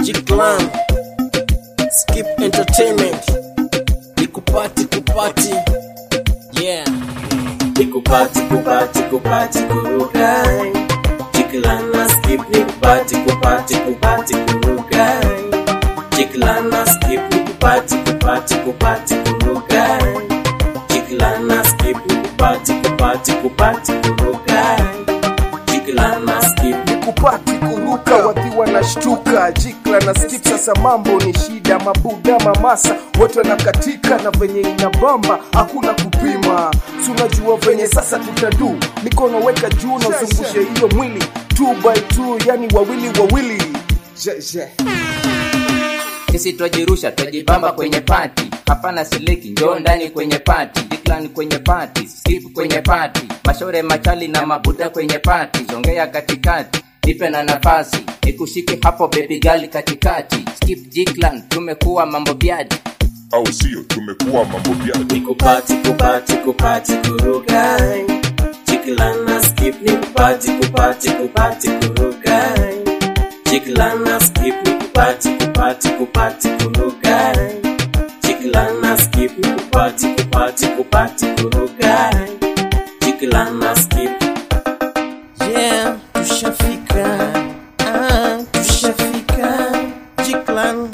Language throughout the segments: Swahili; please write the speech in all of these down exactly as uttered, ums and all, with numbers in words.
G-Clan, Skip Entertainment, nikupati kupati, yeah. Nikupati kupati kupati kurugai, G-Clan na Skip nikupati kupati kupati kurugai, G-Clan na Skip nikupati kupati kupati kurugai, G-Clan na Skip nikupati kupati kupati kurugai, G-Clan na Skip nikupati kuruka wakiwa na shtuka. G-Clan na Skip sasa mambo ni shida, mabuda mamasa wote wanakatika na venye inabamba hakuna kupima. Tunajua venye sasa tutadu, mikono weka juu na uzungushe hiyo mwili two by two, yani wawili wawili. Je je Sisi twajirusha twajibamba kwenye party, hapana sileki njoo ndani kwenye party, G-Clan kwenye party, Skip kwenye party, mashore machali na mabuda kwenye party, zongea katikati nipe na nafasi nikushike hapo baby girl katikati. Skip G-Clan tumekuwa mambo biadi, au sio tumekuwa mambo biadi. Nikupati kupati kupati kurugai, G-Clan na Skip nikupati kupati kupati kurugai, G-Clan na Skip nikupati kupati kupati kurugai, G-Clan na Skip nikupati kupati kupati kurugai, G-Clan na Skip. Yeah, tushafika, ah, tushafika, G-Clan,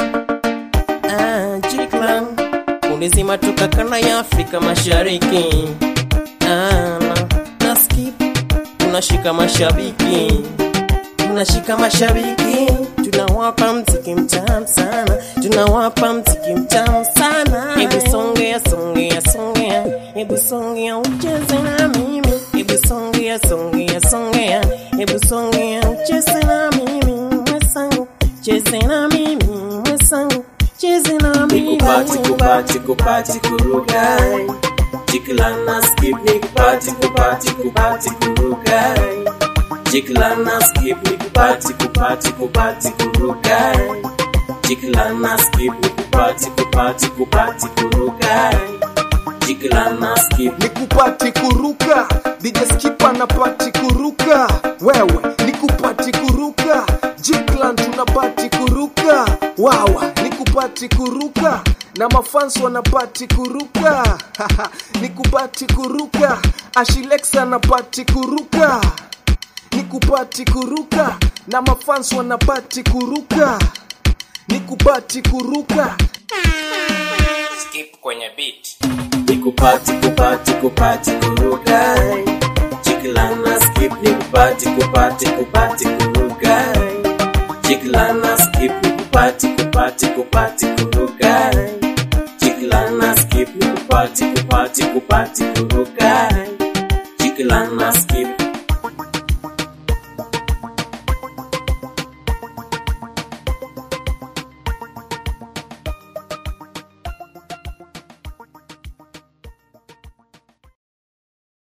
ah, G-Clan, ulizima toka kanda ya Afrika Mashariki, ah, na, na Skip, tunashika mashabiki, tunashika mashabiki, tunawapa mziki mtamu sana, tunawapa mziki mtamu sana. Hebu songea songea songea, hebu songea ucheze na mimi, hebu songea songea songea, hebu songea ucheze na mimi, mwesangu cheze na mimi, mwesangu cheze na mimi. Nikupati kupati kupati kurugai, G-Clan na Skip nikupati kupati kupati kurugai, G-Clan na Skip nikupati kupati kupati kurugai, G-Clan na Skip nikupati kupati kupati kurugai, G-Clan na Skip nikupati kuruka. D J Skip anapati kuruka, wewe nikupati kuruka. G-Clan tunapati kuruka, wawa nikupati kuruka, na mafans wanapati kuruka. Nikupati kuruka, Ashilex anapati kuruka, nikupati kuruka, na mafans wanapati kuruka, nikupati kuruka. Skip kwenye beat. Nikupati kupati kupati kurugai, G-Clan na Skip nikupati kupati kupati kurugai, G-Clan na Skip nikupati kupati kupati kurugai, G-Clan na Skip nikupati kupati kupati kurugai.